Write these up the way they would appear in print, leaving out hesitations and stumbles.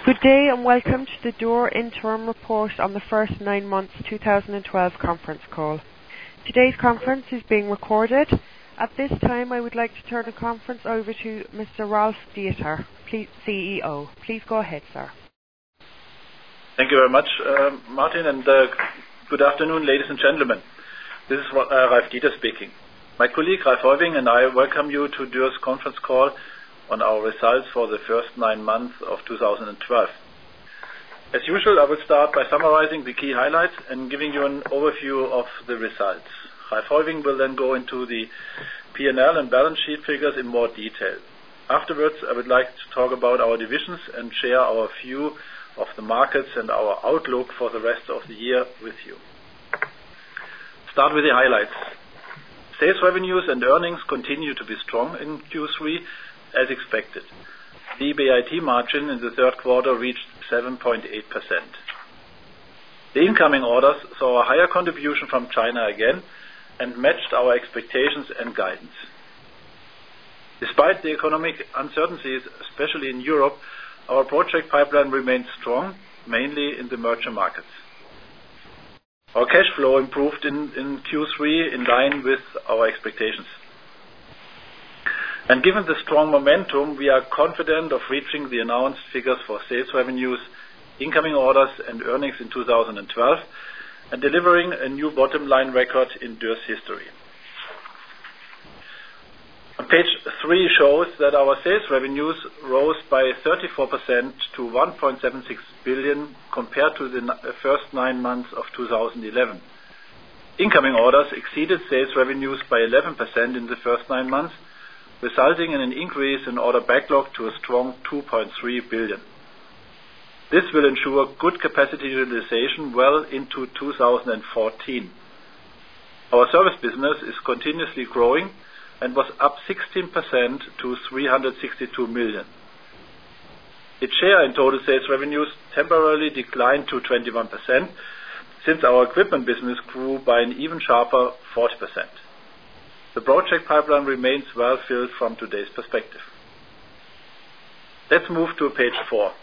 Good day and welcome to the Dürr Interim Report on the first 9 months 2012 conference call. Today's conference is being recorded. At this time I would like to turn the conference over to Mr. Ralf Dieter, CEO. Please go ahead, sir. Thank you very much, Martin, and good afternoon, ladies and gentlemen. This is Ralf Dieter speaking. My colleague Ralf Heuwing and I welcome you to Dürr's conference call on our results for the first 9 months of 2012. As usual, I will start by summarizing the key highlights and giving you an overview of the results. Ralf Heuwing will then go into the P&L and balance sheet figures in more detail. Afterwards, I would like to talk about our divisions and share our view of the markets and our outlook for the rest of the year with you. Start with the highlights. Sales revenues and earnings continue to be strong in Q3 as expected. The EBIT margin in the third quarter reached 7.8%. The incoming orders saw a higher contribution from China again and matched our expectations and guidance. Despite the economic uncertainties, especially in Europe, our project pipeline remains strong, mainly in the merchant markets. Our cash flow improved in Q3 in line with our expectations. And given the strong momentum, we are confident of reaching the announced figures for sales revenues, incoming orders and earnings in 2012 and delivering a new bottom line record in Dürr's history. Page 3 shows that our sales revenues rose by 34% to 1.76 billion compared to the first 9 months of 2011. Incoming orders exceeded sales revenues by 11% in the first 9 months, resulting in an increase in order backlog to a strong 2.3 billion. This will ensure good capacity utilization well into 2014. Our service business is continuously growing and was up 16% to 362 million. Its share in total sales revenues temporarily declined to 21%, since our equipment business grew by an even sharper 40%. The project pipeline remains well filled from today's perspective. Let's move to page 4.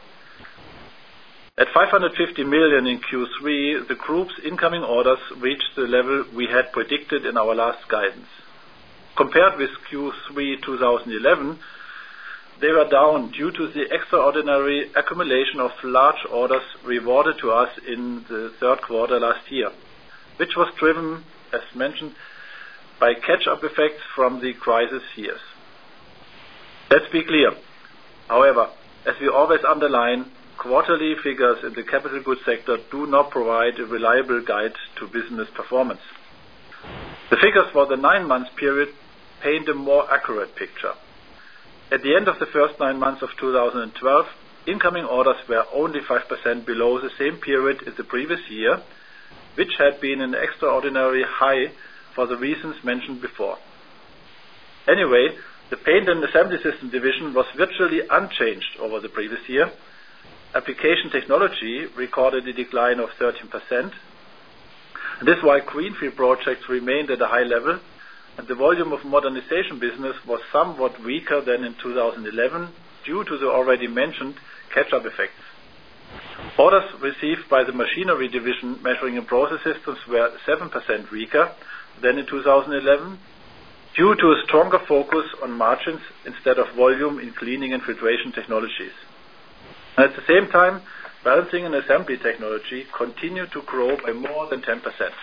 At 550 million in Q3, the group's incoming orders reached the level we had predicted in our last guidance. Compared with Q3 2011, they were down due to the extraordinary accumulation of large orders rewarded to us in the third quarter last year, which was driven, as mentioned, by catch-up effects from the crisis years. Let's be clear. However, as we always underline, quarterly figures in the capital goods sector do not provide a reliable guide to business performance. The figures for the 9-month period paint a more accurate picture. At the end of the first 9 months of 2012, incoming orders were only 5% below the same period in the previous year, which had been an extraordinary high for the reasons mentioned before. Anyway, the paint and assembly system division was virtually unchanged over the previous year. Application technology recorded a decline of 13%. This while greenfield projects remained at a high level, and the volume of modernization business was somewhat weaker than in 2011 due to the already mentioned catch-up effects. Orders received by the machinery division measuring and process systems were 7% weaker than in 2011 due to a stronger focus on margins instead of volume in cleaning and filtration technologies. And at the same time, balancing and assembly technology continued to grow by more than 10%.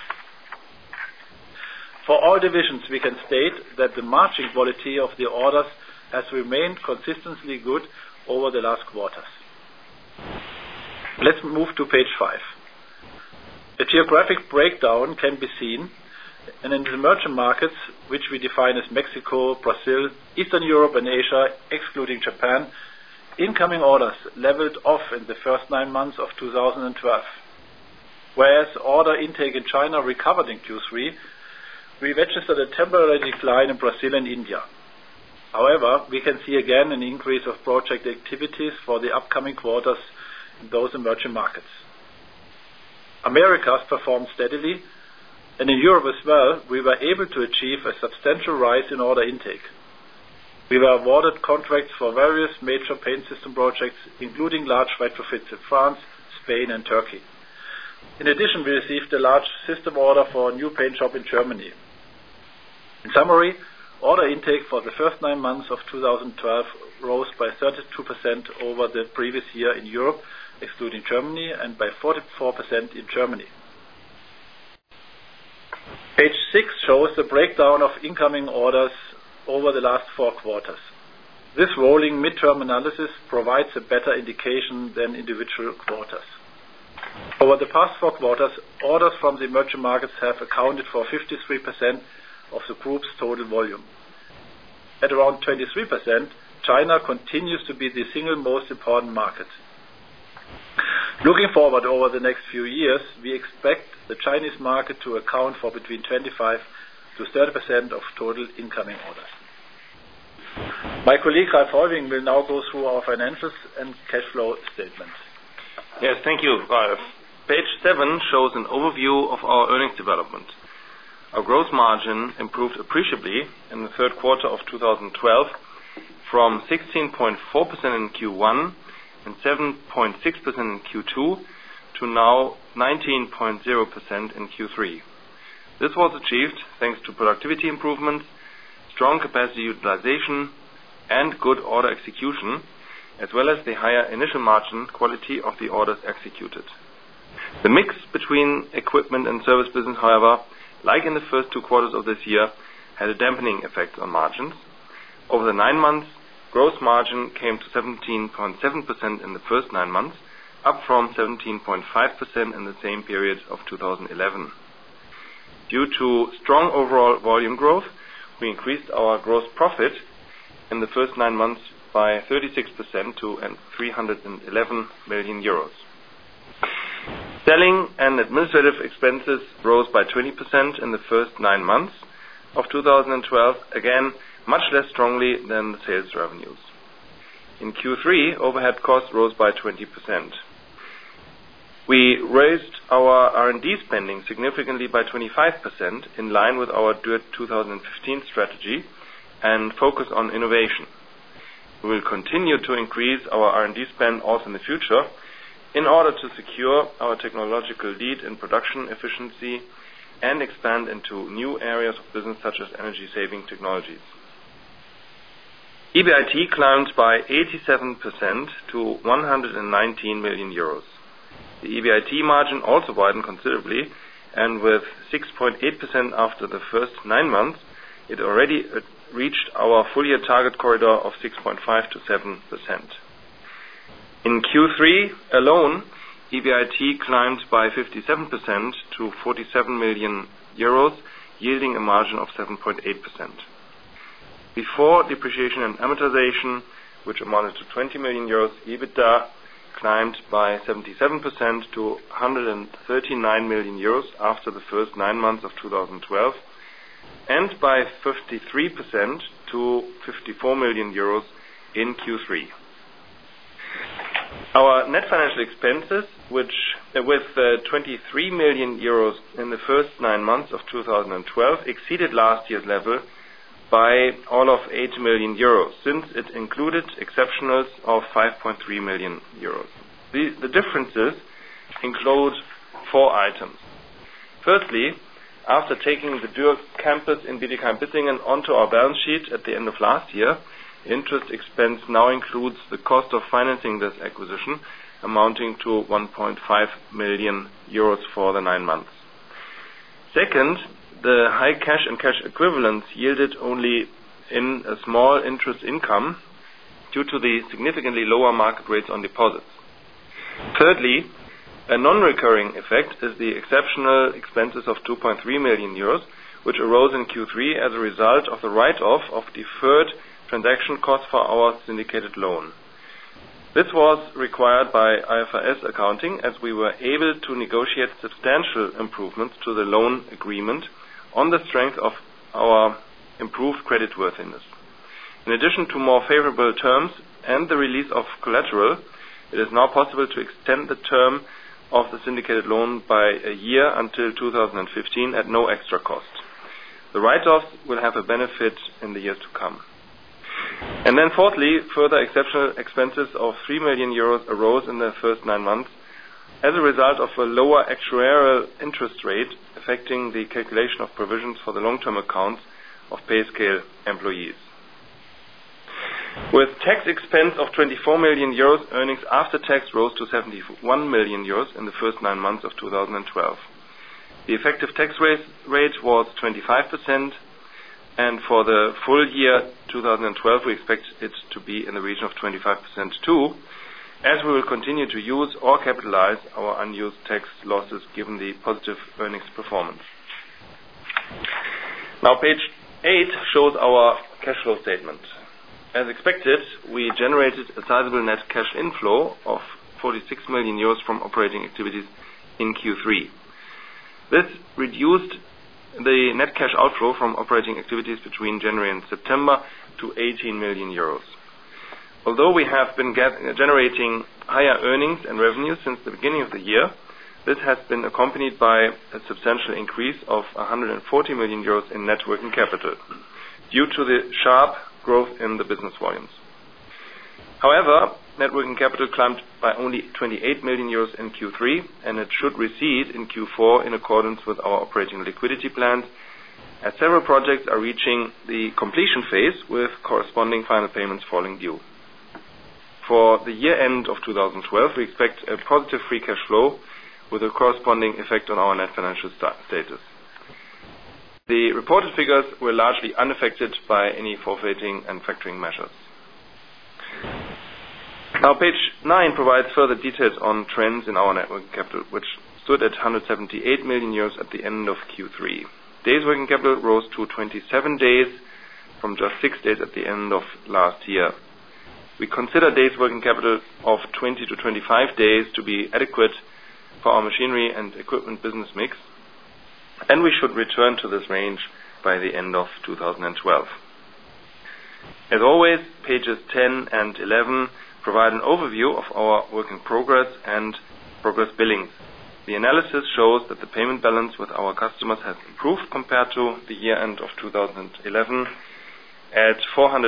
For all divisions, we can state that the margin quality of the orders has remained consistently good over the last quarters. Let's move to page 5. A geographic breakdown can be seen, and in the emerging markets, which we define as Mexico, Brazil, Eastern Europe and Asia, excluding Japan, incoming orders leveled off in the first 9 months of 2012. Whereas order intake in China recovered in Q3, we registered a temporary decline in Brazil and India. However, we can see again an increase of project activities for the upcoming quarters in those emerging markets. Americas performed steadily, and in Europe as well, we were able to achieve a substantial rise in order intake. We were awarded contracts for various major paint system projects, including large retrofits in France, Spain, and Turkey. In addition, we received a large system order for a new paint shop in Germany. In summary, order intake for the first 9 months of 2012 rose by 32% over the previous year in Europe, excluding Germany, and by 44% in Germany. Page 6 shows the breakdown of incoming orders over the last 4 quarters. This rolling midterm analysis provides a better indication than individual quarters. Over the past 4 quarters, orders from the emerging markets have accounted for 53% of the group's total volume. At around 23%, China continues to be the single most important market. Looking forward over the next few years, we expect the Chinese market to account for between 25 to 30% of total incoming orders. My colleague Ralf Heuwing will now go through our financials and cash flow statements. Yes, thank you, Ralf. Page 7 shows an overview of our earnings development. Our gross margin improved appreciably in the third quarter of 2012 from 16.4% in Q1 and 7.6% in Q2 to now 19.0% in Q3. This was achieved thanks to productivity improvements, strong capacity utilization, and good order execution, as well as the higher initial margin quality of the orders executed. The mix between equipment and service business, however, like in the first 2 quarters of this year, had a dampening effect on margins. Over the 9 months, gross margin came to 17.7% in the first 9 months, up from 17.5% in the same period of 2011. Due to strong overall volume growth, we increased our gross profit in the first 9 months by 36% to 311 million euros. Selling and administrative expenses rose by 20% in the first 9 months of 2012, again much less strongly than the sales revenues. In Q3, overhead costs rose by 20%. We raised our R&D spending significantly by 25% in line with our DUET 2015 strategy and focus on innovation. We will continue to increase our R&D spend also in the future in order to secure our technological lead in production efficiency and expand into new areas of business such as energy-saving technologies. EBIT climbed by 87% to 119 million euros. The EBIT margin also widened considerably, and with 6.8% after the first 9 months, it already reached our full-year target corridor of 6.5 to 7%. In Q3 alone, EBIT climbed by 57% to 47 million euros, yielding a margin of 7.8%. Before depreciation and amortization, which amounted to 20 million euros, EBITDA climbed by 77% to 139 million euros after the first 9 months of 2012, and by 53% to 54 million euros in Q3. Our net financial expenses, with 23 million euros in the first 9 months of 2012, exceeded last year's level by all of 8 million euros, since it included exceptionals of 5.3 million euros. The differences include 4 items. Firstly, after taking the Dürr campus in Bietigheim-Bissingen onto our balance sheet at the end of last year, interest expense now includes the cost of financing this acquisition, amounting to 1.5 million euros for the 9 months. Second, the high cash and cash equivalents yielded only in a small interest income due to the significantly lower market rates on deposits. Thirdly, a non-recurring effect is the exceptional expenses of 2.3 million euros, which arose in Q3 as a result of the write-off of deferred transaction costs for our syndicated loan. This was required by IFRS accounting, as we were able to negotiate substantial improvements to the loan agreement on the strength of our improved creditworthiness. In addition to more favorable terms and the release of collateral, it is now possible to extend the term of the syndicated loan by a year until 2015 at no extra cost. The write-offs will have a benefit in the years to come. And then fourthly, further exceptional expenses of 3 million euros arose in the first 9 months as a result of a lower actuarial interest rate affecting the calculation of provisions for the long-term accounts of pay scale employees. With tax expense of 24 million euros, earnings after tax rose to 71 million euros in the first 9 months of 2012. The effective tax rate was 25%, and for the full year 2012 we expect it to be in the region of 25% too, as we will continue to use or capitalize our unused tax losses given the positive earnings performance. Now page 8 shows our cash flow statement. As expected, we generated a sizable net cash inflow of 46 million euros from operating activities in Q3. This reduced the net cash outflow from operating activities between January and September to 18 million euros. Although we have been generating higher earnings and revenues since the beginning of the year, this has been accompanied by a substantial increase of 140 million euros in net working capital due to the sharp growth in the business volumes. However, net working capital climbed by only 28 million euros in Q3, and it should recede in Q4 in accordance with our operating liquidity plans, as several projects are reaching the completion phase with corresponding final payments falling due. For the year end of 2012, we expect a positive free cash flow with a corresponding effect on our net financial status. The reported figures were largely unaffected by any forfeiting and factoring measures. Now page 9 provides further details on trends in our net working capital, which stood at 178 million euros at the end of Q3. Days working capital rose to 27 days from just 6 days at the end of last year. We consider days working capital of 20 to 25 days to be adequate for our machinery and equipment business mix, and we should return to this range by the end of 2012. As always, pages 10 and 11 provide an overview of our work in progress and progress billings. The analysis shows that the payment balance with our customers has improved compared to the year end of 2011 at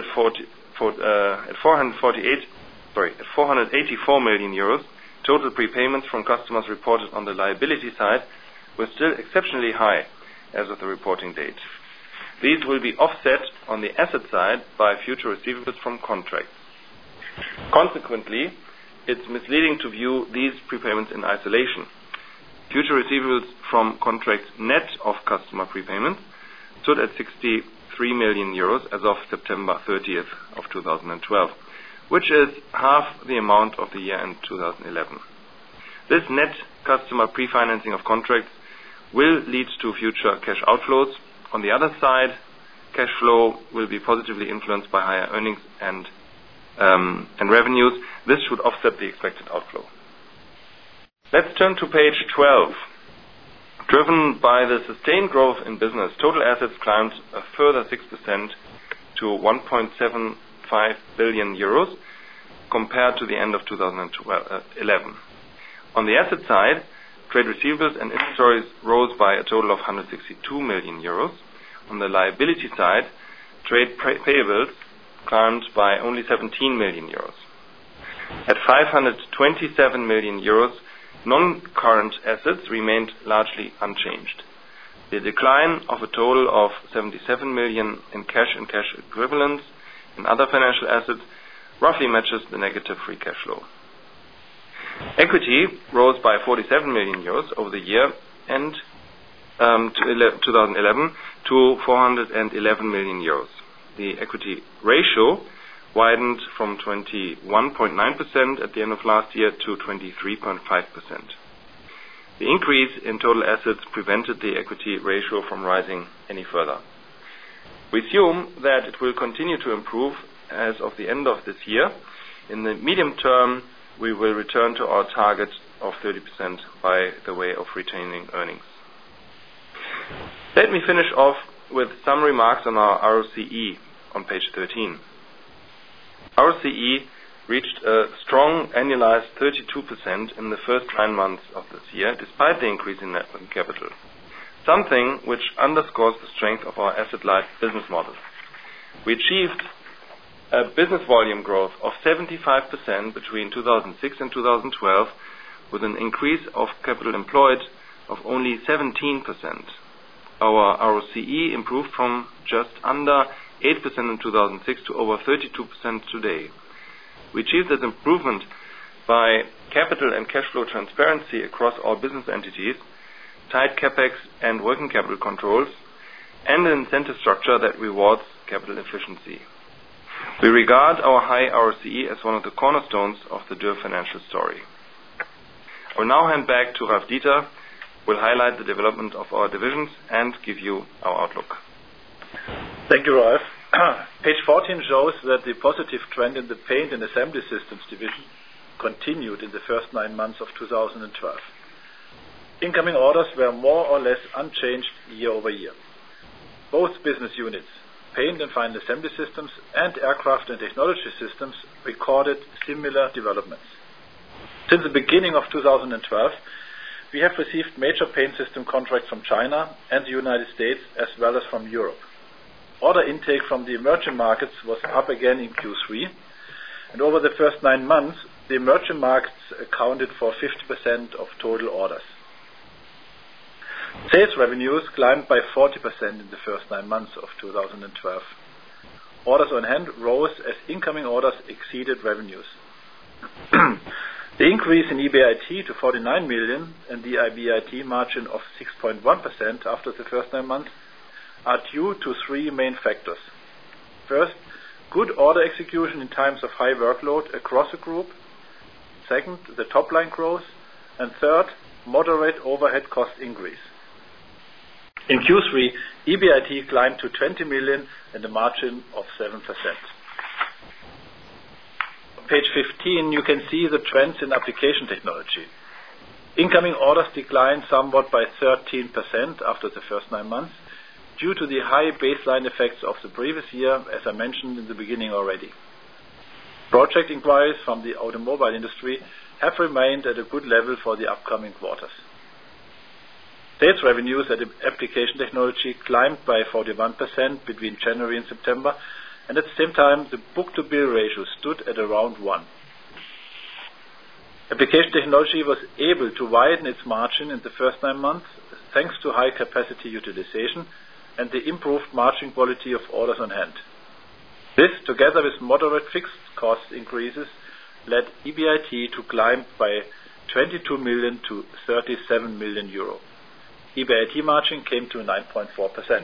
484 million euros. Total prepayments from customers reported on the liability side were still exceptionally high as of the reporting date. These will be offset on the asset side by future receivables from contracts. Consequently, it's misleading to view these prepayments in isolation. Future receivables from contracts net of customer prepayments stood at 63 million euros as of September 30th of 2012, which is half the amount of the year end 2011. This net customer pre-financing of contracts will lead to future cash outflows. On the other side, cash flow will be positively influenced by higher earnings and revenues. This should offset the expected outflow. Let's turn to page 12. Driven by the sustained growth in business, total assets climbed a further 6% to 1.75 billion euros compared to the end of 2011. On the asset side, trade receivables and inventories rose by a total of 162 million euros. On the liability side, trade payables climbed by only 17 million euros. At 527 million euros, non-current assets remained largely unchanged. The decline of a total of 77 million in cash and cash equivalents and other financial assets roughly matches the negative free cash flow. Equity rose by 47 million euros over the year end 2011 to 411 million euros. The equity ratio widened from 21.9% at the end of last year to 23.5%. The increase in total assets prevented the equity ratio from rising any further. We assume that it will continue to improve as of the end of this year. In the medium term, we will return to our target of 30% by the way of retaining earnings. Let me finish off with some remarks on our ROCE on page 13. ROCE reached a strong annualized 32% in the first 9 months of this year, despite the increase in net working capital, something which underscores the strength of our asset-light business model. We achieved a business volume growth of 75% between 2006 and 2012, with an increase of capital employed of only 17%. Our ROCE improved from just under 8% in 2006 to over 32% today. We achieved this improvement by capital and cash flow transparency across all business entities, tight capex and working capital controls, and an incentive structure that rewards capital efficiency. We regard our high ROCE as one of the cornerstones of the Dürr financial story. I will now hand back to Ralf Dieter, who will highlight the development of our divisions and give you our outlook. Thank you, Ralf. Page 14 shows that the positive trend in the Paint and Assembly Systems division continued in the first 9 months of 2012. Incoming orders were more or less unchanged year over year. Both business units, Paint and Final Assembly Systems and Aircraft and Technology Systems, recorded similar developments. Since the beginning of 2012, we have received major paint system contracts from China and the United States as well as from Europe. Order intake from the emerging markets was up again in Q3, and over the first 9 months, the emerging markets accounted for 50% of total orders. Sales revenues climbed by 40% in the first 9 months of 2012. Orders on hand rose as incoming orders exceeded revenues. The increase in EBIT to 49 million and the EBIT margin of 6.1% after the first 9 months are due to 3 main factors. First, good order execution in times of high workload across the group. Second, the top line growth. And third, moderate overhead cost increase. In Q3, EBIT climbed to 20 million and a margin of 7%. On page 15, you can see the trends in application technology. Incoming orders declined somewhat by 13% after the first 9 months, due to the high baseline effects of the previous year, as I mentioned in the beginning already. Project inquiries from the automobile industry have remained at a good level for the upcoming quarters. Sales revenues at application technology climbed by 41% between January and September, and at the same time the book-to-bill ratio stood at around 1. Application technology was able to widen its margin in the first 9 months thanks to high capacity utilization and the improved margin quality of orders on hand. This, together with moderate fixed cost increases, led EBIT to climb by 22 million to 37 million euro. EBIT margin came to 9.4%.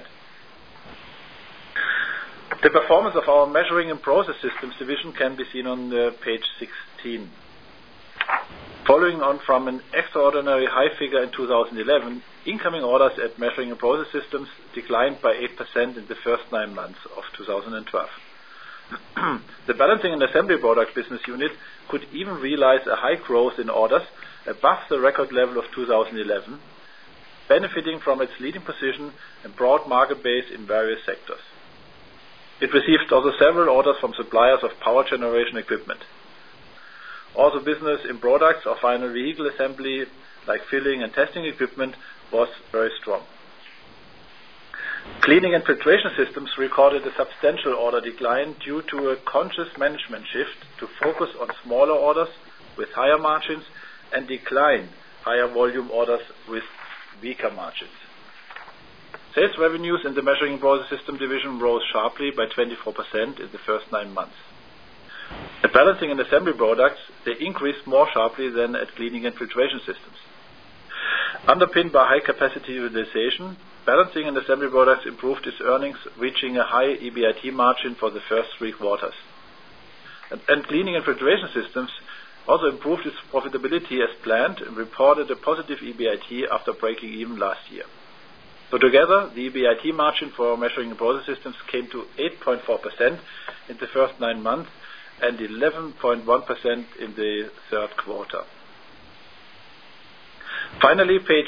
The performance of our Measuring and Process Systems division can be seen on page 16. Following on from an extraordinary high figure in 2011, incoming orders at Measuring and Process Systems declined by 8% in the first 9 months of 2012. The Balancing and Assembly Product business unit could even realize a high growth in orders above the record level of 2011, benefiting from its leading position and broad market base in various sectors. It received also several orders from suppliers of power generation equipment. Also, business in products of final vehicle assembly, like filling and testing equipment, was very strong. Cleaning and Filtration Systems recorded a substantial order decline due to a conscious management shift to focus on smaller orders with higher margins and decline higher volume orders with weaker margins. Sales revenues in the Measuring and Process System division rose sharply by 24% in the first 9 months. At Balancing and Assembly Products, they increased more sharply than at Cleaning and Filtration Systems. Underpinned by high capacity utilization, Balancing and Assembly Products improved its earnings, reaching a high EBIT margin for the first 3 quarters. And Cleaning and Filtration Systems also improved its profitability as planned and reported a positive EBIT after breaking even last year. So together, the EBIT margin for Measuring and Process Systems came to 8.4% in the first 9 months and 11.1% in the third quarter. Finally, page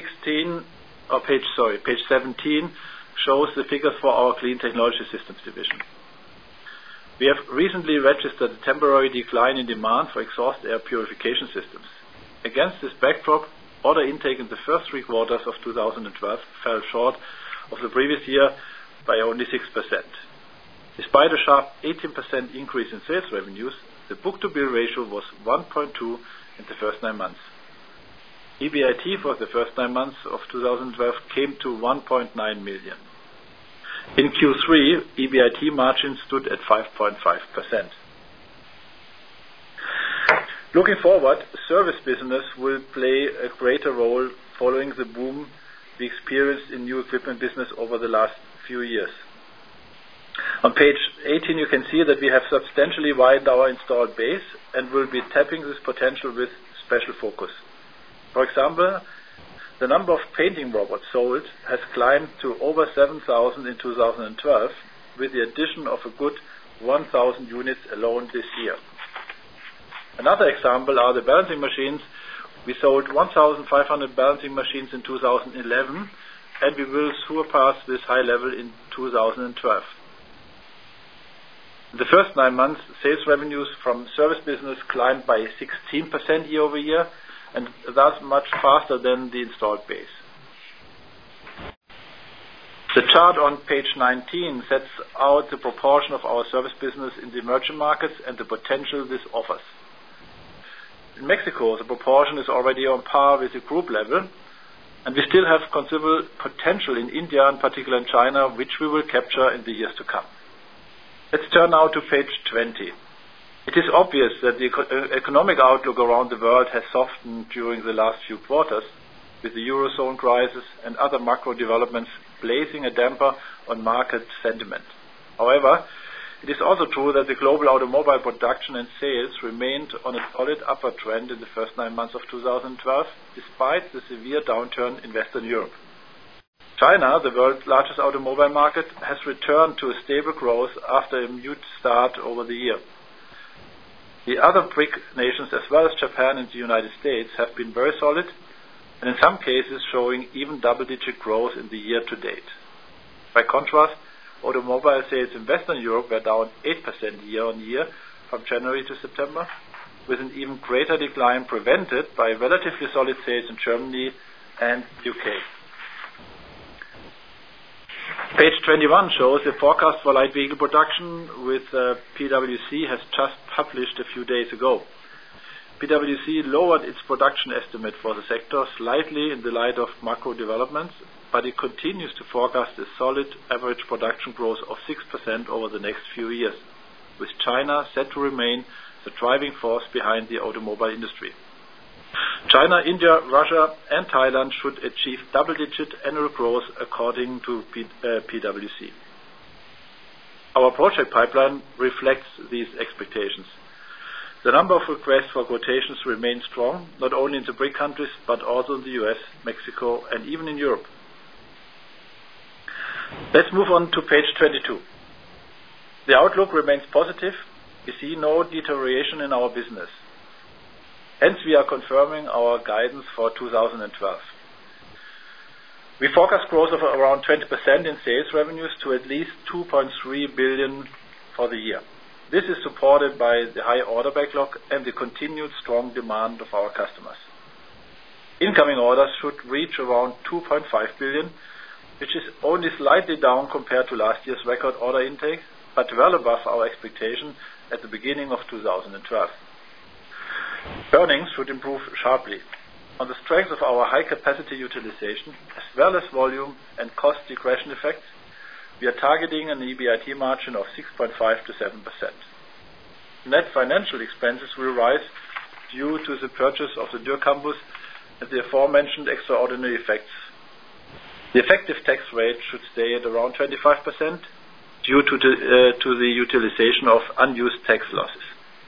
17 shows the figures for our Clean Technology Systems division. We have recently registered a temporary decline in demand for exhaust air purification systems. Against this backdrop, order intake in the first 3 quarters of 2012 fell short of the previous year by only 6%. Despite a sharp 18% increase in sales revenues, the book-to-bill ratio was 1.2 in the first 9 months. EBIT for the first 9 months of 2012 came to 1.9 million. In Q3, EBIT margin stood at 5.5%. Looking forward, service business will play a greater role following the boom we experienced in new equipment business over the last few years. On page 18 you can see that we have substantially widened our installed base and will be tapping this potential with special focus. For example, the number of painting robots sold has climbed to over 7,000 in 2012 with the addition of a good 1,000 units alone this year. Another example are the balancing machines. We sold 1,500 balancing machines in 2011 and we will surpass this high level in 2012. In the first 9 months, sales revenues from service business climbed by 16% year over year and thus much faster than the installed base. The chart on page 19 sets out the proportion of our service business in the emerging markets and the potential this offers. In Mexico, the proportion is already on par with the group level, and we still have considerable potential in India, in particular in China, which we will capture in the years to come. Let's turn now to page 20. It is obvious that the economic outlook around the world has softened during the last few quarters, with the Eurozone crisis and other macro developments placing a damper on market sentiment. However, it is also true that the global automobile production and sales remained on a solid upward trend in the first 9 months of 2012, despite the severe downturn in Western Europe. China, the world's largest automobile market, has returned to a stable growth after a mute start over the year. The other BRIC nations, as well as Japan and the United States, have been very solid, and in some cases showing even double-digit growth in the year to date. By contrast, automobile sales in Western Europe were down 8% year on year from January to September, with an even greater decline prevented by relatively solid sales in Germany and UK. Page 21 shows the forecast for light vehicle production, with PwC has just published a few days ago. PwC lowered its production estimate for the sector slightly in the light of macro developments, but it continues to forecast a solid average production growth of 6% over the next few years, with China set to remain the driving force behind the automobile industry. China, India, Russia and Thailand should achieve double-digit annual growth according to PwC. Our project pipeline reflects these expectations. The number of requests for quotations remains strong, not only in the BRIC countries, but also in the US, Mexico and even in Europe. Let's move on to page 22. The outlook remains positive. We see no deterioration in our business. Hence, we are confirming our guidance for 2012. We forecast growth of around 20% in sales revenues to at least 2.3 billion for the year. This is supported by the high order backlog and the continued strong demand of our customers. Incoming orders should reach around 2.5 billion, which is only slightly down compared to last year's record order intake, but well above our expectation at the beginning of 2012. Earnings should improve sharply. On the strength of our high capacity utilization, as well as volume and cost regression effects, we are targeting an EBIT margin of 6.5 to 7%. Net financial expenses will rise due to the purchase of the Dürr campus and the aforementioned extraordinary effects. The effective tax rate should stay at around 25% due to the utilization of unused tax losses.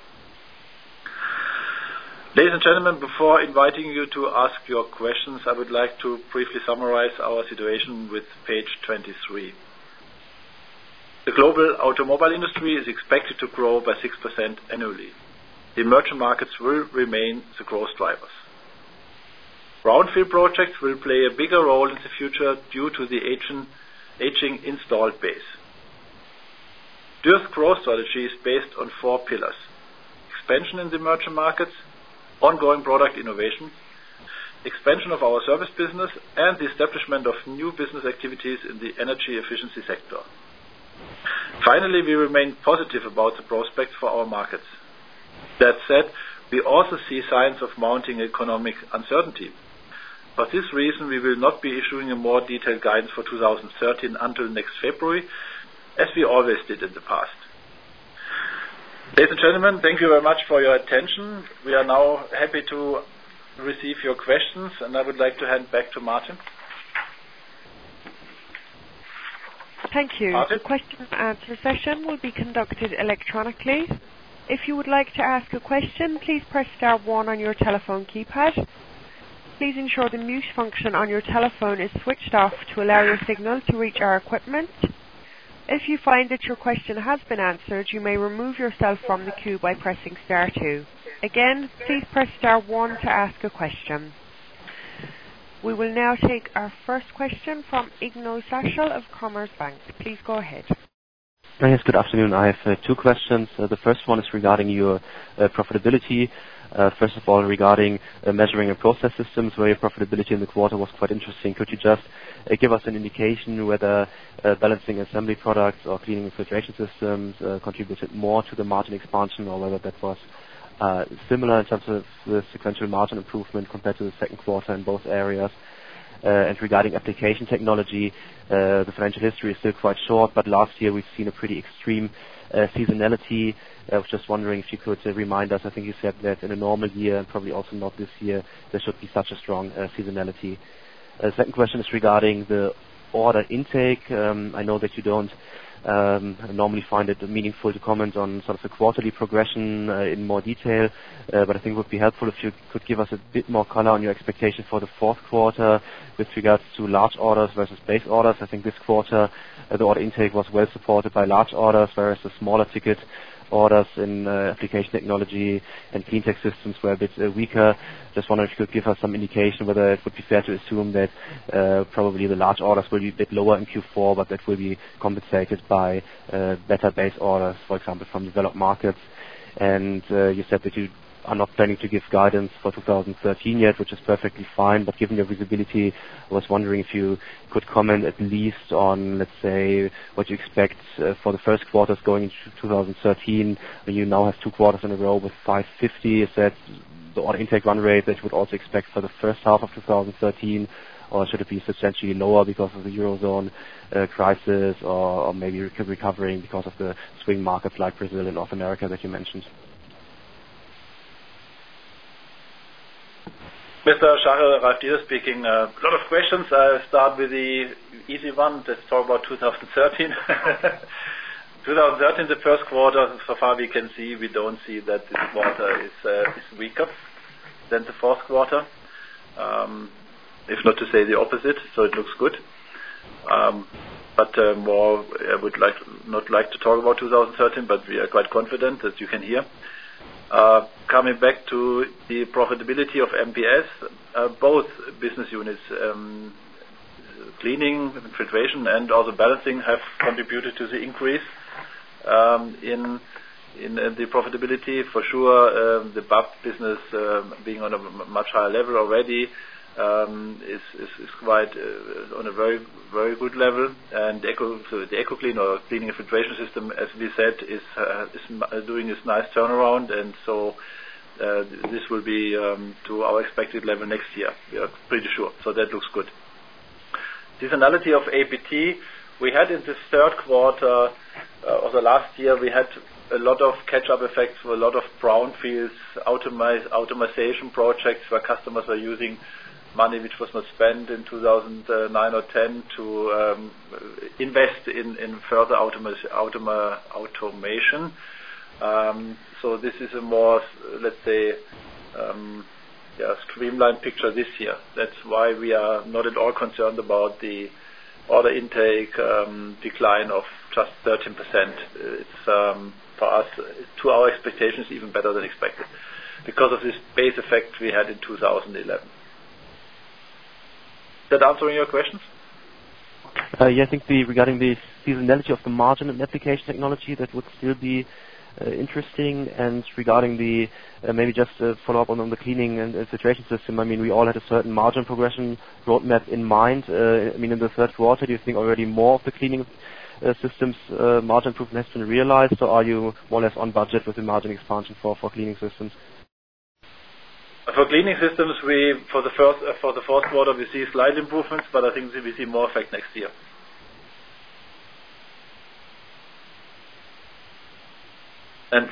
Ladies and gentlemen, before inviting you to ask your questions, I would like to briefly summarize our situation with page 23. The global automobile industry is expected to grow by 6% annually. The emerging markets will remain the growth drivers. Brownfield projects will play a bigger role in the future due to the aging installed base. Dürr's growth strategy is based on 4 pillars: expansion in the emerging markets, ongoing product innovation, expansion of our service business, and the establishment of new business activities in the energy efficiency sector. Finally, we remain positive about the prospects for our markets. That said, we also see signs of mounting economic uncertainty. For this reason, we will not be issuing a more detailed guidance for 2013 until next February, as we always did in the past. Ladies and gentlemen, thank you very much for your attention. We are now happy to receive your questions, and I would like to hand back to Martin. Thank you. Martin? The question and answer session will be conducted electronically. If you would like to ask a question, please press star 1 on your telephone keypad. Please ensure the mute function on your telephone is switched off to allow your signal to reach our equipment. If you find that your question has been answered, you may remove yourself from the queue by pressing star 2. Again, please press star 1 to ask a question. We will now take our first question from Igno Sachel of Commerzbank. Please go ahead. Yes, good afternoon. I have two questions. The first one is regarding your profitability. First of all, regarding measuring and process systems, where your profitability in the quarter was quite interesting. Could you just give us an indication whether balancing assembly products or cleaning and filtration systems contributed more to the margin expansion, or whether that was similar in terms of the sequential margin improvement compared to the second quarter in both areas? And regarding application technology, the financial history is still quite short, but last year we've seen a pretty extreme seasonality. I was just wondering if you could remind us. I think you said that in a normal year, and probably also not this year, there should be such a strong seasonality. The second question is regarding the order intake. I know that you don't normally find it meaningful to comment on sort of the quarterly progression in more detail, but I think it would be helpful if you could give us a bit more color on your expectation for the fourth quarter with regards to large orders versus base orders. I think this quarter the order intake was well supported by large orders, whereas the smaller ticket orders in application technology and clean tech systems were a bit weaker. Just wondering if you could give us some indication whether it would be fair to assume that probably the large orders will be a bit lower in Q4, but that will be compensated by better base orders, for example, from developed markets. And you said that you are not planning to give guidance for 2013 yet, which is perfectly fine, but given your visibility, I was wondering if you could comment at least on, let's say, what you expect for the first quarters going into 2013, when you now have 2 quarters in a row with 550. Is that the order intake run rate that you would also expect for the first half of 2013, or should it be substantially lower because of the Eurozone crisis, or maybe recovering because of the swing markets like Brazil and North America that you mentioned? Mr. Sachel, Ralf Dieter speaking. A lot of questions. I'll start with the easy one. Let's talk about 2013. 2013, the first quarter, so far we can see, we don't see that this quarter is weaker than the fourth quarter. If not to say the opposite, so it looks good. But more, I would not like to talk about 2013, but we are quite confident, as you can hear. Coming back to the profitability of MPS, both business units, cleaning, filtration, and also balancing, have contributed to the increase in the profitability. For sure, the BAP business being on a much higher level already is quite on a very, very good level, and the EcoClean, or cleaning and filtration system, as we said, is doing this nice turnaround, and so this will be to our expected level next year. We are pretty sure. So that looks good. Seasonality of APT, we had in the third quarter of the last year, we had a lot of catch-up effects for a lot of brownfields automation projects where customers were using money which was not spent in 2009 or 10 to invest in further automation. So this is a more, let's say, streamlined picture this year. That's why we are not at all concerned about the order intake decline of just 13%. It's for us, to our expectations, even better than expected because of this base effect we had in 2011. Is that answering your questions? Yeah, I think regarding the seasonality of the margin and application technology, that would still be interesting. And regarding the maybe just follow up on the cleaning and filtration system, I mean, we all had a certain margin progression roadmap in mind. I mean, in the third quarter, do you think already more of the cleaning systems margin improvement has been realized, or are you more or less on budget with the margin expansion for cleaning systems? For cleaning systems, for the fourth quarter we see slight improvements, but I think we see more effect next year. And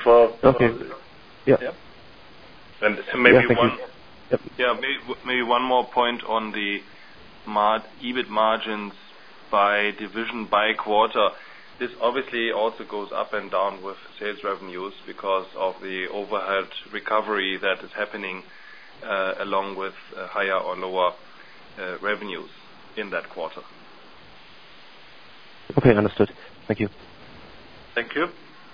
And maybe one more point on the EBIT margins by division by quarter. This obviously also goes up and down with sales revenues because of the overhead recovery that is happening along with higher or lower revenues in that quarter. Okay, understood. Thank you. Thank you.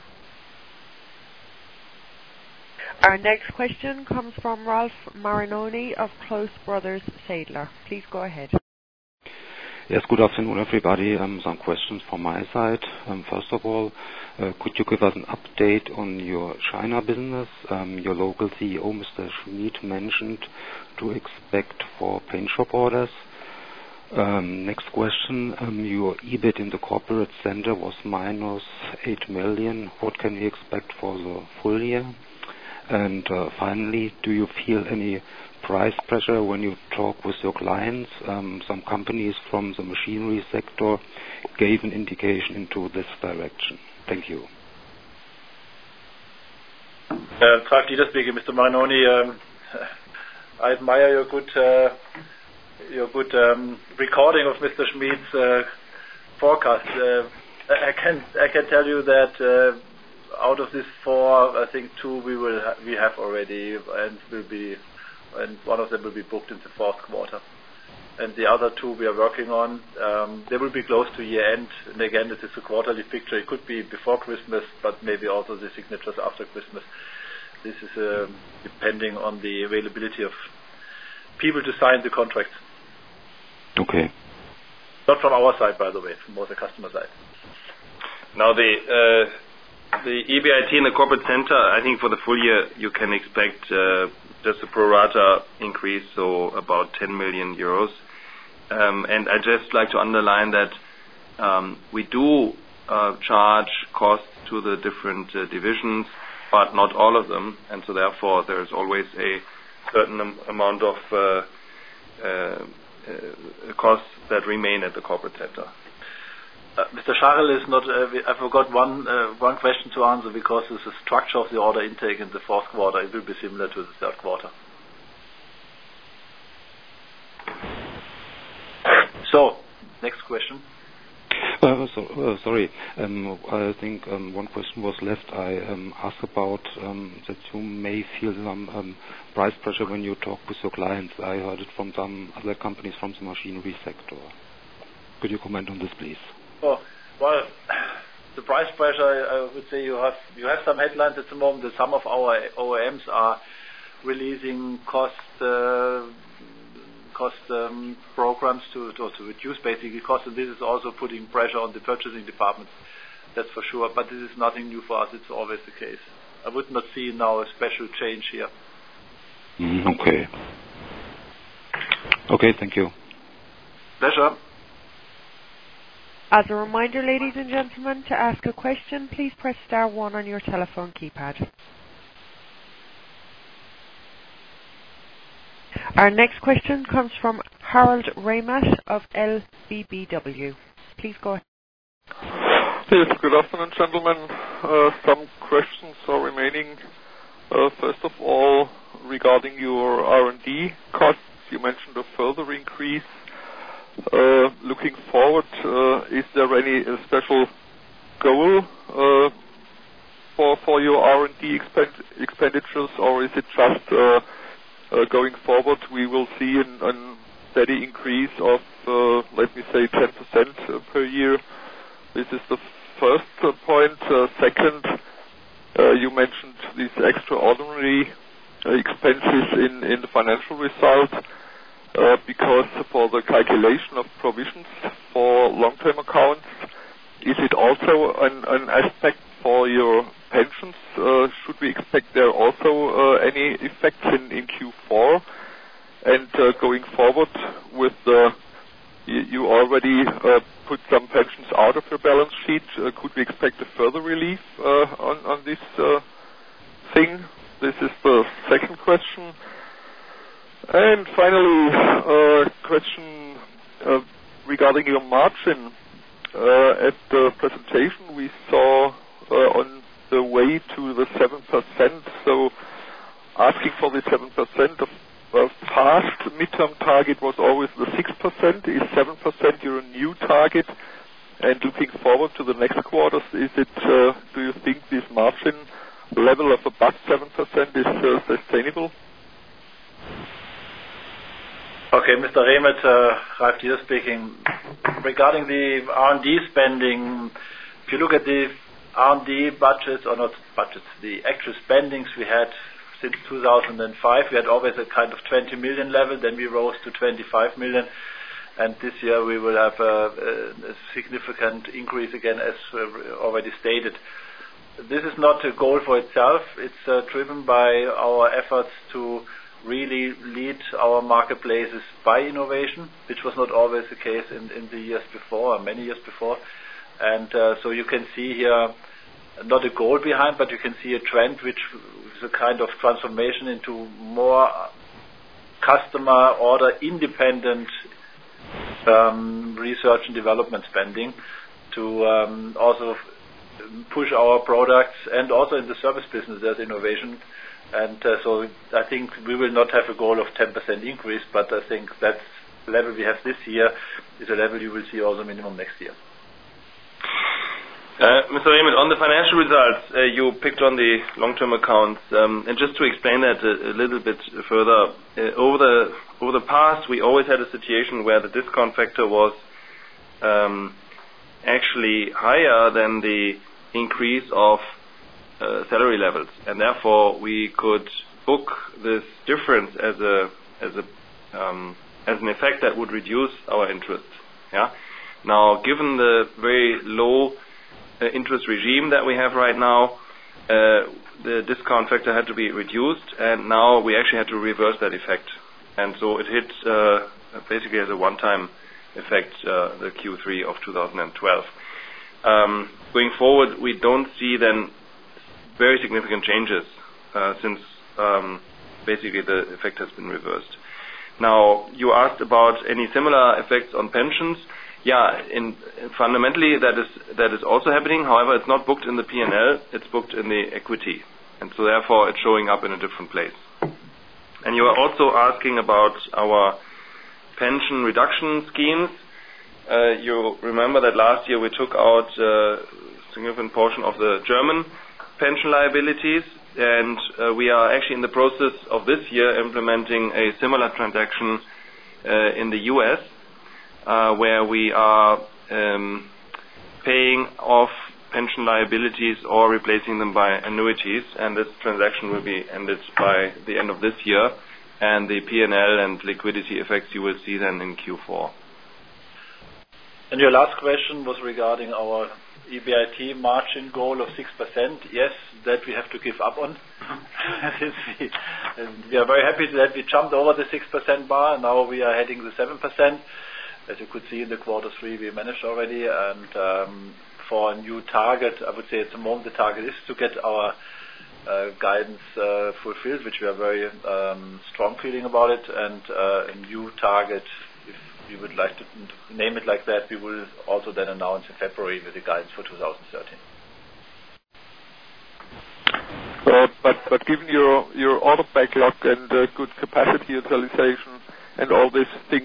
Our next question comes from Ralph Marinoni of Close Brothers Sadler. Please go ahead. Yes, good afternoon, everybody. Some questions from my side. First of all, could you give us an update on your China business? Your local CEO, Mr. Schmid, mentioned to expect 4 paint shop orders. Next question, your EBIT in the corporate center was minus 8 million. What can we expect for the full year? And finally, do you feel any price pressure when you talk with your clients? Some companies from the machinery sector gave an indication into this direction. Thank you. Frank Dieter speaking, Mr. Marinoni. I admire your good recording of Mr. Schmid's forecast. I can tell you that out of these 4, I think 2 we have already, and one of them will be booked in the fourth quarter. And the other 2 we are working on. They will be close to year end. And again, this is a quarterly picture. It could be before Christmas, but maybe also the signatures after Christmas. This is depending on the availability of people to sign the contracts. Okay. Not from our side, by the way, from more the customer side. Now the EBIT in the corporate center, I think for the full year you can expect just a pro rata increase, so about 10 million euros. And I just like to underline that we do charge costs to the different divisions, but not all of them, and so therefore there is always a certain amount of costs that remain at the corporate center. Mr. Scharrel is not. I forgot one question to answer because it's the structure of the order intake in the fourth quarter. It will be similar to the third quarter. So, next question. Sorry, I think one question was left. I asked about that you may feel some price pressure when you talk with your clients. I heard it from some other companies from the machinery sector. Could you comment on this, please? Oh, well, the price pressure, I would say you have some headlines at the moment that some of our OEMs are releasing cost programs to reduce basically costs, and this is also putting pressure on the purchasing department. That's for sure. But this is nothing new for us. It's always the case. I would not see now a special change here. Okay. Okay, thank you. Pleasure. As a reminder, ladies and gentlemen, to ask a question, please press star 1 on your telephone keypad. Our next question comes from Harald Reimath of LBBW. Please go ahead. Yes, good afternoon, gentlemen. Some questions are remaining. First of all, regarding your R&D costs, you mentioned a further increase. Looking forward, is there any special goal for your R&D expenditures, or is it just going forward we will see a steady increase of, let me say, 10% per year? This is the first point. Second, you mentioned these extraordinary expenses in the financial result. Because for the calculation of provisions for long-term accounts, is it also an aspect for your pensions? Should we expect there also any effects in Q4? And going forward with you already put some pensions out of your balance sheet. Could we expect a further relief on this thing? This is the second question. And finally, a question regarding your margin. At the presentation we saw on the way to the 7%, so asking for the 7% of past midterm target was always the 6%. Is 7% your new target? And looking forward to the next quarters, is it? Do you think this margin level of above 7% is sustainable? Okay, Mr. Rehmet, Ralf Dieter speaking. Regarding the R&D spending, if you look at the R&D budgets, or not budgets, the actual spendings we had since 2005, we had always a kind of 20 million level, then we rose to 25 million, and this year we will have a significant increase again, as already stated. This is not a goal for itself, it's driven by our efforts to really lead our marketplaces by innovation, which was not always the case in the years before, or many years before. And so you can see here not a goal behind, but you can see a trend which is a kind of transformation into more customer order independent research and development spending to also push our products, and also in the service business there's innovation. And so I think we will not have a goal of 10% increase, but I think that level we have this year is a level you will see also minimum next year. Mr. Rehmet, on the financial results, you picked on the long-term accounts, and just to explain that a little bit further, over the past we always had a situation where the discount factor was actually higher than the increase of salary levels, and therefore we could book this difference as an effect that would reduce our interest. Yeah. Now, given the very low interest regime that we have right now, the discount factor had to be reduced, and now we actually had to reverse that effect, and so it hit basically as a one-time effect the Q3 of 2012. Going forward, we don't see then very significant changes since basically the effect has been reversed. Now, you asked about any similar effects on pensions. Yeah, fundamentally that is also happening. However, it's not booked in the P&L; it's booked in the equity, and so therefore it's showing up in a different place. And you are also asking about our pension reduction schemes. You remember that last year we took out a significant portion of the German pension liabilities, and we are actually in the process of this year implementing a similar transaction in the US, where we are paying off pension liabilities or replacing them by annuities, and this transaction will be ended by the end of this year, and the P&L and liquidity effects you will see then in Q4. And your last question was regarding our EBIT margin goal of 6%. Yes, that we have to give up on. We are very happy that we jumped over the 6% bar, and now we are heading the 7%. As you could see in the quarter 3, we managed already, and for a new target, I would say at the moment the target is to get our guidance fulfilled, which we are very strong feeling about it, and a new target, if you would like to name it like that, we will also then announce in February with the guidance for 2013. But given your order backlog and good capacity utilization and all these things,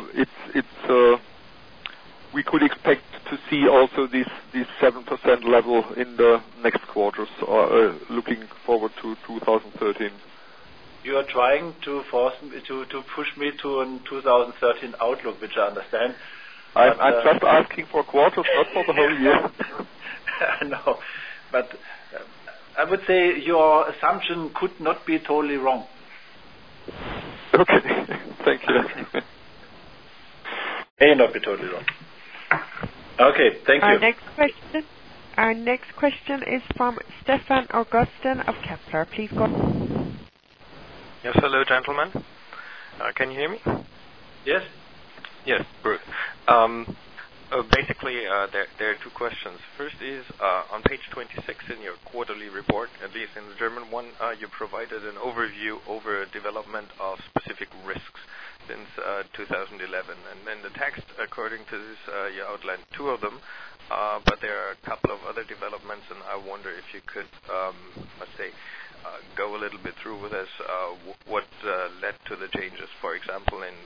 we could expect to see also this 7% level in the next quarters, or looking forward to 2013. You are trying to force me to push me to a 2013 outlook, which I understand. I'm just asking for quarters, not for the whole year. I know, but I would say your assumption could not be totally wrong. Okay, thank you. May not be totally wrong. Okay, thank you. Our next question is from Stefan Augustin of Kepler. Please go. Yes, hello, gentlemen. Can you hear me? Yes. Yes, Bruce. Basically, there are two questions. First is on page 26 in your quarterly report, at least in the German one, you provided an overview over development of specific risks since 2011. And in the text, according to this, you outlined two of them, but there are a couple of other developments, and I wonder if you could, let's say, go a little bit through with us what led to the changes, for example, in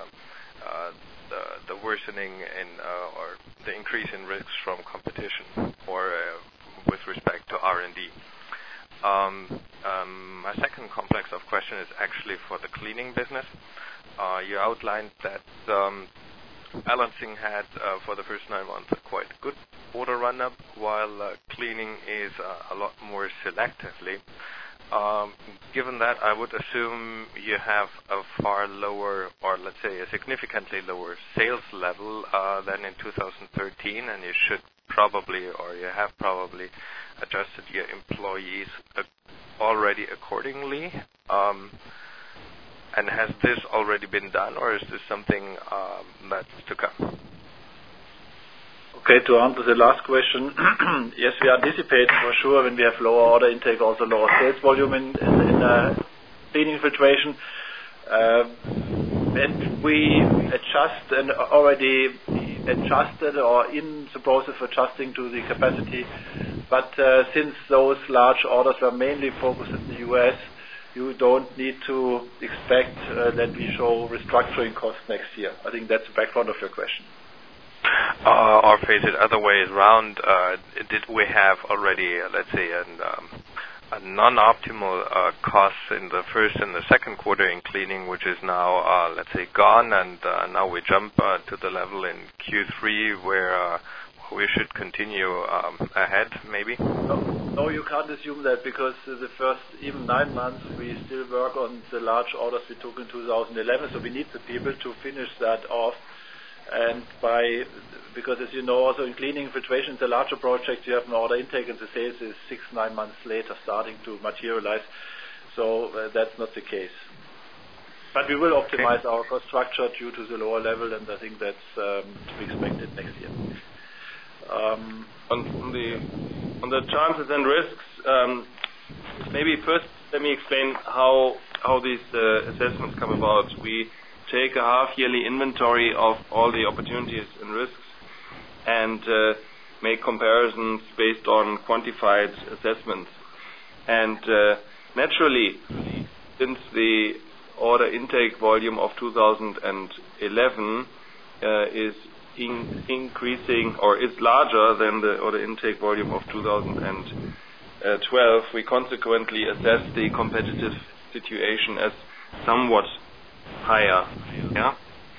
the worsening in or the increase in risks from competition or with respect to R&D. My second complex of question is actually for the cleaning business. You outlined that balancing had for the first 9 months a quite good order run-up, while cleaning is a lot more selectively. Given that, I would assume you have a far lower, or let's say a significantly lower sales level than in 2013, and you should probably, or you have probably adjusted your employees already accordingly. And has this already been done, or is this something that's to come? Okay, to answer the last question, yes, we anticipate for sure when we have lower order intake, also lower sales volume in cleaning filtration. And we adjust and already adjusted or in the process of adjusting to the capacity. But since those large orders were mainly focused in the US, you don't need to expect that we show restructuring costs next year. I think that's the background of your question. Or phrase it other ways around, did we have already, let's say, a non-optimal cost in the first and the second quarter in cleaning, which is now, let's say, gone, and now we jump to the level in Q3 where we should continue ahead, maybe? No, you can't assume that, because the first even 9 months we still work on the large orders we took in 2011, so we need the people to finish that off. And because as you know, also in cleaning filtration, the larger project, you have an order intake and the sales is 6-9 months later starting to materialize. So that's not the case. But we will optimize our cost structure due to the lower level, and I think that's to be expected next year. On the chances and risks, maybe first let me explain how these assessments come about. We take a half-yearly inventory of all the opportunities and risks and make comparisons based on quantified assessments. And naturally, since the order intake volume of 2011 is increasing or is larger than the order intake volume of 2012, we consequently assess the competitive situation as somewhat higher. Yeah,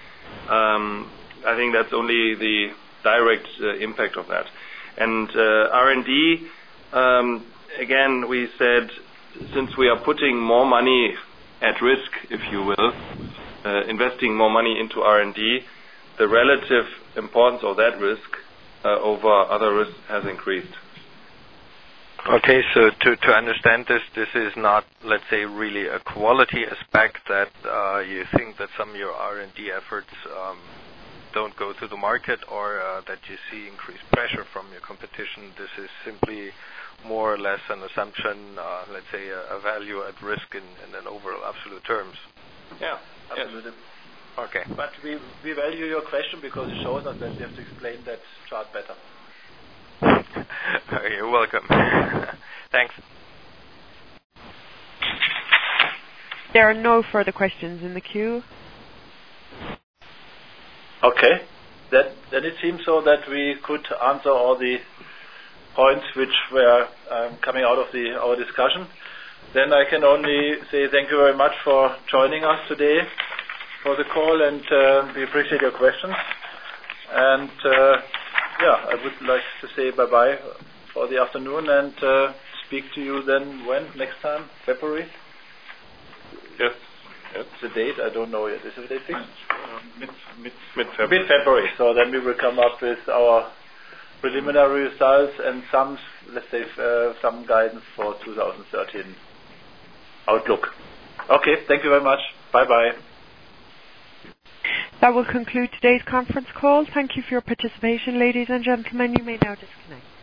I think that's only the direct impact of that. And R&D, again, we said since we are putting more money at risk, if you will, investing more money into R&D, the relative importance of that risk over other risks has increased. Okay, so to understand this is not, let's say, really a quality aspect that you think that some of your R&D efforts don't go to the market, or that you see increased pressure from your competition. This is simply more or less an assumption, let's say, a value at risk in an overall absolute terms. Yeah, absolutely. Okay. But we value your question because it shows us that we have to explain that chart better. You're welcome. Thanks. There are no further questions in the queue. Okay. Then it seems so that we could answer all the points which were coming out of our discussion. Then I can only say thank you very much for joining us today for the call, and we appreciate your questions. And I would like to say bye-bye for the afternoon and speak to you then when? Next time? February? Yes. The date? I don't know yet. Is it the date fixed? Mid-February. Mid-February. So then we will come up with our preliminary results and some, let's say, some guidance for 2013 outlook. Okay. Thank you very much. Bye-bye. That will conclude today's conference call. Thank you for your participation, ladies and gentlemen. You may now disconnect.